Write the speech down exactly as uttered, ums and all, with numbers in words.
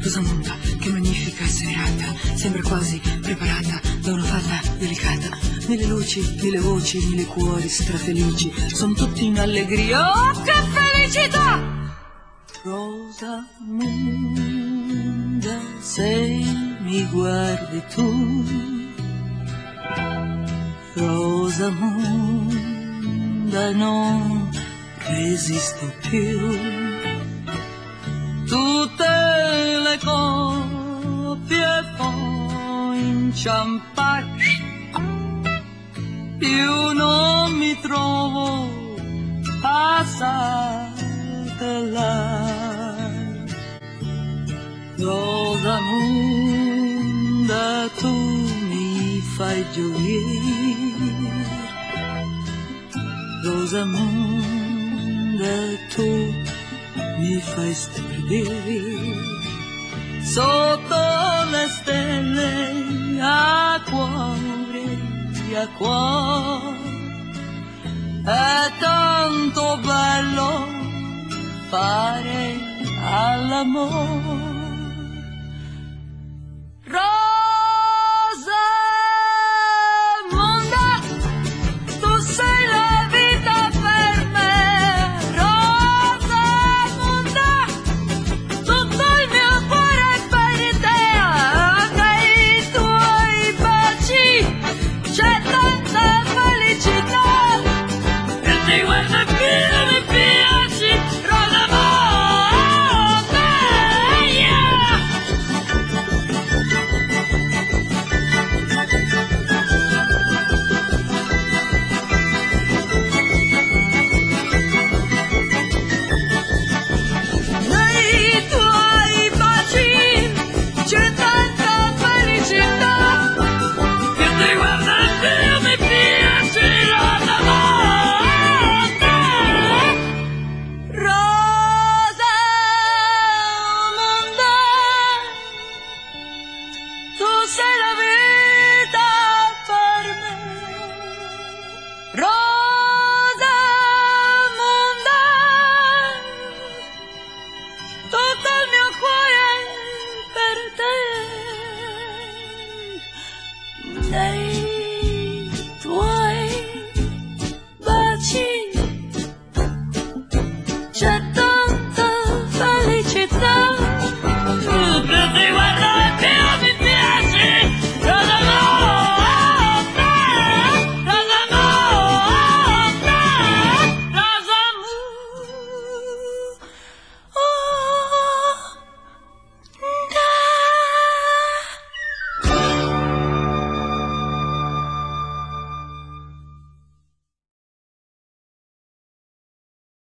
Rosamonda, che magnifica serata, sembra quasi preparata da una fata delicata. Mille luci, mille voci, mille cuori strafelici, son tutti in allegria. Oh, che felicità! Rosamonda, se mi guardi tu, Rosamonda, non resisto più. Tutte le coppie poi inciampate, io non mi trovo passate là. Rosamonda, tu mi fai gioire, Rosamonda, tu mi fai stridere. Sotto le stelle a cuore, a cuore, è tanto bello fare all'amore. Rosamonda, tu sei la vita per me. Rosamonda, tutto il mio cuore è per te. Nei tuoi baci c'è tanta felicità. E ti guarda più mi piaci, Rosamonda, yeah. Nei tuoi baci c'è tanta felicità. E ti guarda più mi piaci, Rosamonda. Rosamonda, tu sei la vita per me. Rosamonda, tutto il mio cuore è per te. Nei tuoi baci c'è